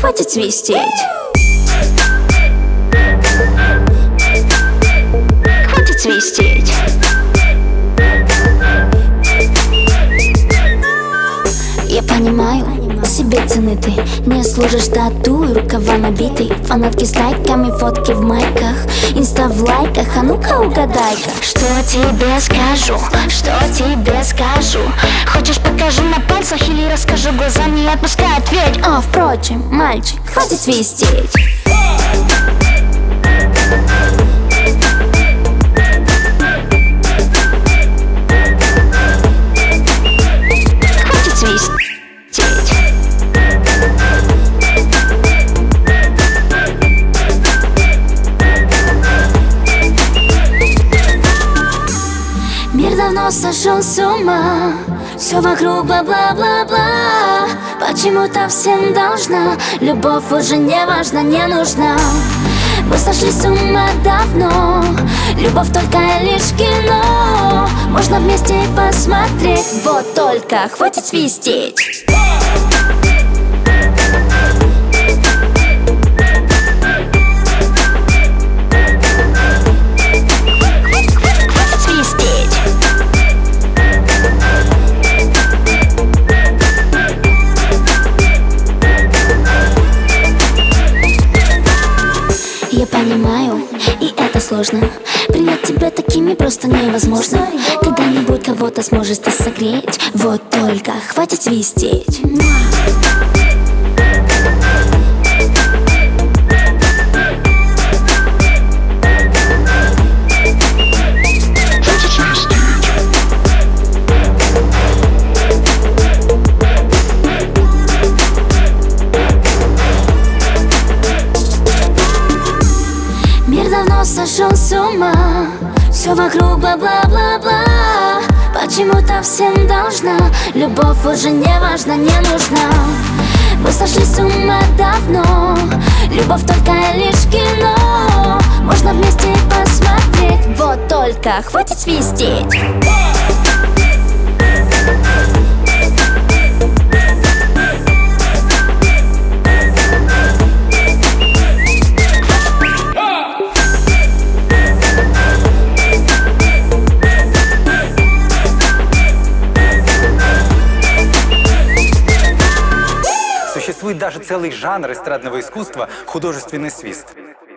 хватит свистеть. Хватит свистеть. Я понимаю, себе цены ты не служишь тату и рукава набиты. Фанатки с лайками, фотки в майках, инста в лайках, а ну-ка угадай-ка. Что тебе скажу, что тебе скажу? Хочешь, покажу на пальцах или расскажу? Глаза не отпускай, ответь. А, впрочем, мальчик, хватит свистеть. Хватит свистеть. Мир давно сошел с ума, все вокруг бла-бла-бла-бла. Почему-то всем должна, любовь уже не важна, не нужна. Мы сошли с ума давно, любовь только лишь кино. Можно вместе посмотреть, вот только хватит свистеть. Я понимаю, и это сложно. Принять тебя такими просто невозможно. Когда-нибудь кого-то сможешь ты согреть, вот только хватит свистеть. Давно сошел с ума, все вокруг бла-бла-бла-бла. Почему-то всем должна, любовь уже не важна, не нужна. Мы сошли с ума давно, любовь только лишь кино. Можно вместе посмотреть, вот только хватит свистеть. Существует даже целый жанр эстрадного искусства — художественный свист.